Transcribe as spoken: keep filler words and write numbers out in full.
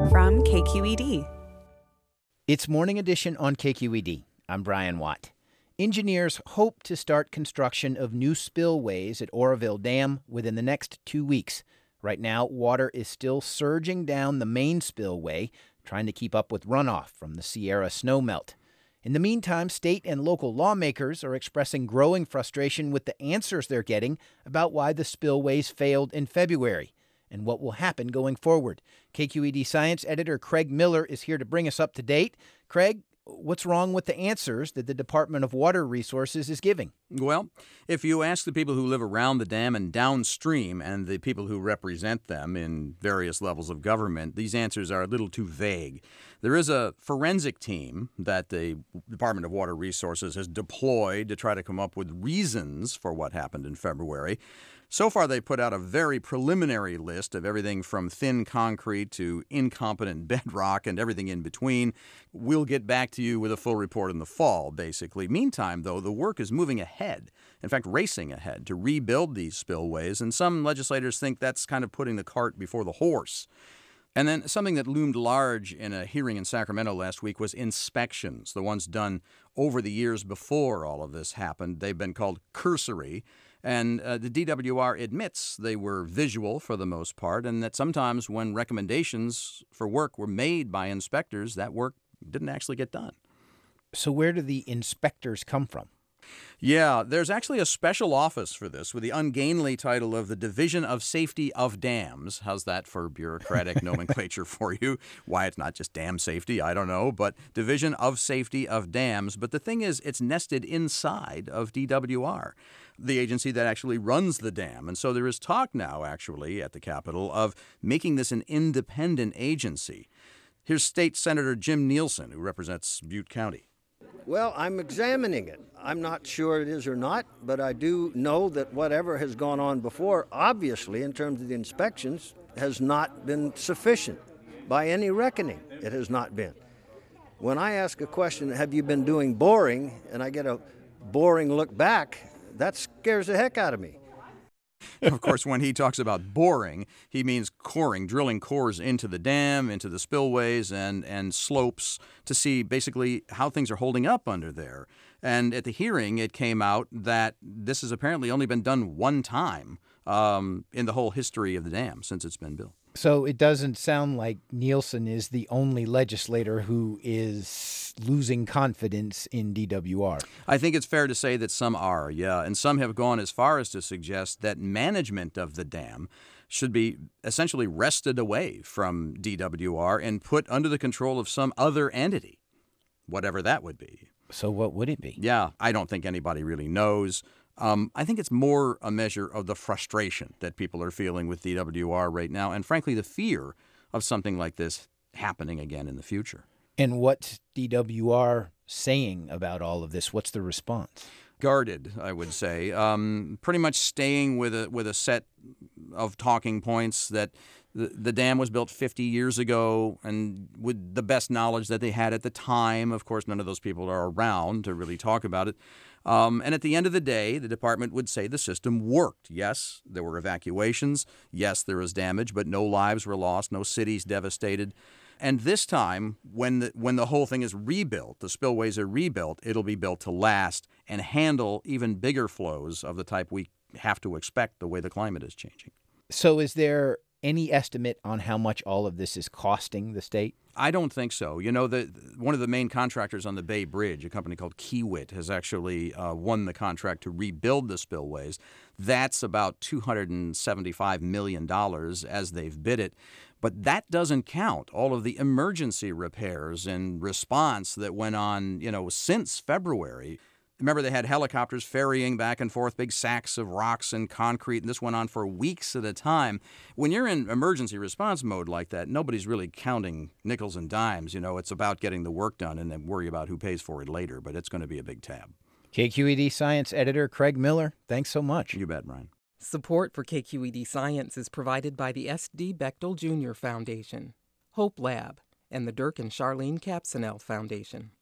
from K Q E D. It's Morning Edition on K Q E D. I'm Brian Watt. Engineers hope to start construction of new spillways at Oroville Dam within the next two weeks. Right now, water is still surging down the main spillway, trying to keep up with runoff from the Sierra snowmelt. In the meantime, state and local lawmakers are expressing growing frustration with the answers they're getting about why the spillways failed in February and what will happen going forward. K Q E D science editor Craig Miller is here to bring us up to date. Craig, what's wrong with the answers that the Department of Water Resources is giving? Well, if you ask the people who live around the dam and downstream and the people who represent them in various levels of government, these answers are a little too vague. There is a forensic team that the Department of Water Resources has deployed to try to come up with reasons for what happened in February. So far, they put out a very preliminary list of everything from thin concrete to incompetent bedrock and everything in between. We'll get back to you with a full report in the fall, basically. Meantime, though, the work is moving ahead, in fact, racing ahead to rebuild these spillways, and some legislators think that's kind of putting the cart before the horse. And then something that loomed large in a hearing in Sacramento last week was inspections, the ones done over the years before all of this happened. They've been called cursory. And uh, the D W R admits they were visual for the most part, and that sometimes when recommendations for work were made by inspectors, that work didn't actually get done. So where do the inspectors come from? Yeah, there's actually a special office for this with the ungainly title of the Division of Safety of Dams. How's that for bureaucratic nomenclature for you? Why it's not just dam safety, I don't know, but Division of Safety of Dams. But the thing is, it's nested inside of D W R, the agency that actually runs the dam. And so there is talk now, actually, at the Capitol of making this an independent agency. Here's State Senator Jim Nielsen, who represents Butte County. Well, I'm examining it. I'm not sure it is or not, but I do know that whatever has gone on before, obviously, in terms of the inspections, has not been sufficient. By any reckoning, it has not been. When I ask a question, have you been doing boring, and I get a boring look back, that scares the heck out of me. Of course, when he talks about boring, he means coring, drilling cores into the dam, into the spillways and, and slopes to see basically how things are holding up under there. And at the hearing, it came out that this has apparently only been done one time um, in the whole history of the dam since it's been built. So it doesn't sound like Nielsen is the only legislator who is losing confidence in D W R. I think it's fair to say that some are, yeah. And some have gone as far as to suggest that management of the dam should be essentially wrested away from D W R and put under the control of some other entity, whatever that would be. So what would it be? Yeah, I don't think anybody really knows. Um, I think it's more a measure of the frustration that people are feeling with D W R right now, and frankly, the fear of something like this happening again in the future. And what's D W R saying about all of this? What's the response? Guarded, I would say. Um, pretty much staying with a with a set of talking points that the, the dam was built fifty years ago, and with the best knowledge that they had at the time. Of course, none of those people are around to really talk about it. Um, and at the end of the day, the department would say the system worked. Yes, there were evacuations. Yes, there was damage, but no lives were lost, no cities devastated. And this time, when the, when the whole thing is rebuilt, the spillways are rebuilt, it'll be built to last and handle even bigger flows of the type we have to expect the way the climate is changing. So is there any estimate on how much all of this is costing the state? I don't think so. You know, the one of the main contractors on the Bay Bridge, a company called Kiewit, has actually uh, won the contract to rebuild the spillways. That's about two hundred seventy-five million dollars as they've bid it. But that doesn't count all of the emergency repairs and response that went on, you know, since February. Remember, they had helicopters ferrying back and forth big sacks of rocks and concrete, and this went on for weeks at a time. When you're in emergency response mode like that, nobody's really counting nickels and dimes. You know, it's about getting the work done and then worry about who pays for it later, but it's going to be a big tab. K Q E D science editor Craig Miller, thanks so much. You bet, Brian. Support for K Q E D Science is provided by the S D Bechtel Junior Foundation, Hope Lab, and the Dirk and Charlene Capsonell Foundation.